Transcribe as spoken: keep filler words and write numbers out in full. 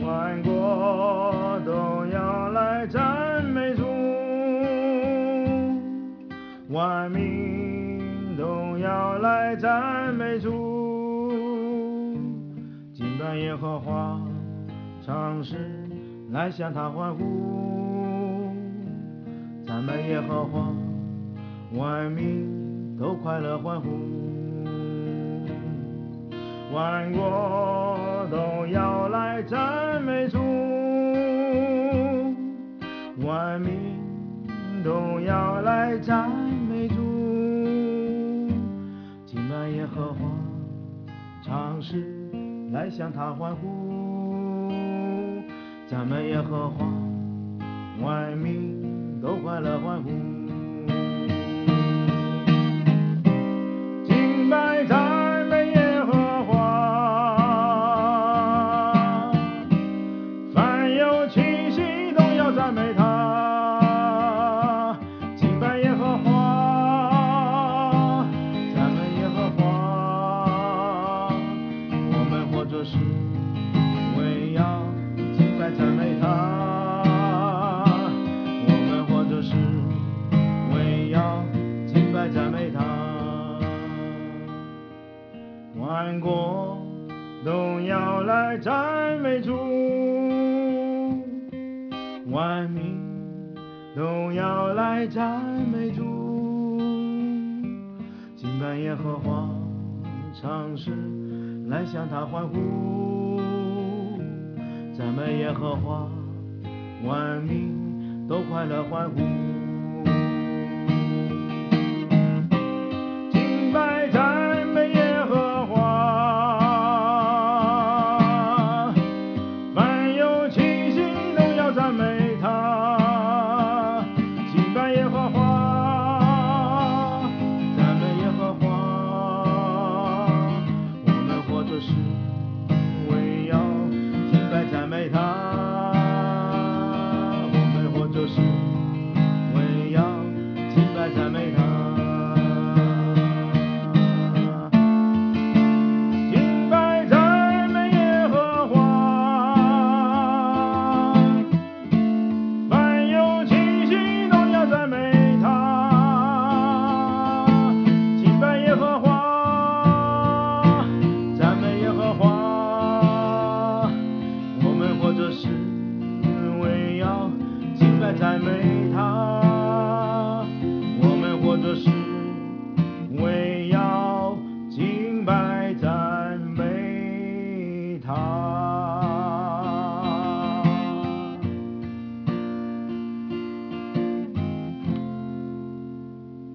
万国都要来赞美主，万民都要来赞美主，敬拜耶和华，唱诗来向他欢呼，赞美耶和华，万民都快乐欢呼，万国都要来赞美主，万民都要来赞美主，敬拜耶和华，唱诗来向他欢呼，赞美耶和华，万民都快乐欢呼，敬拜赞美耶和华，凡有气息都要赞美他，敬拜耶和华，赞美耶和华，我们活着是为要敬拜赞美他，我们活着是为要敬拜赞美他，万国都要来赞美主，万民都要来赞美主，敬拜耶和华，唱诗来向他欢呼，赞美耶和华，万民都快乐欢呼，敬拜赞美耶和华，凡有气息都要赞美他，敬拜耶和华，赞美耶和华，我们活着是为要敬拜赞美他，我们活着是为要敬拜赞美他，敬拜赞美耶和华，凡有气息都要赞美他，敬拜耶和华，赞美耶和华，我们活着是为要敬拜赞美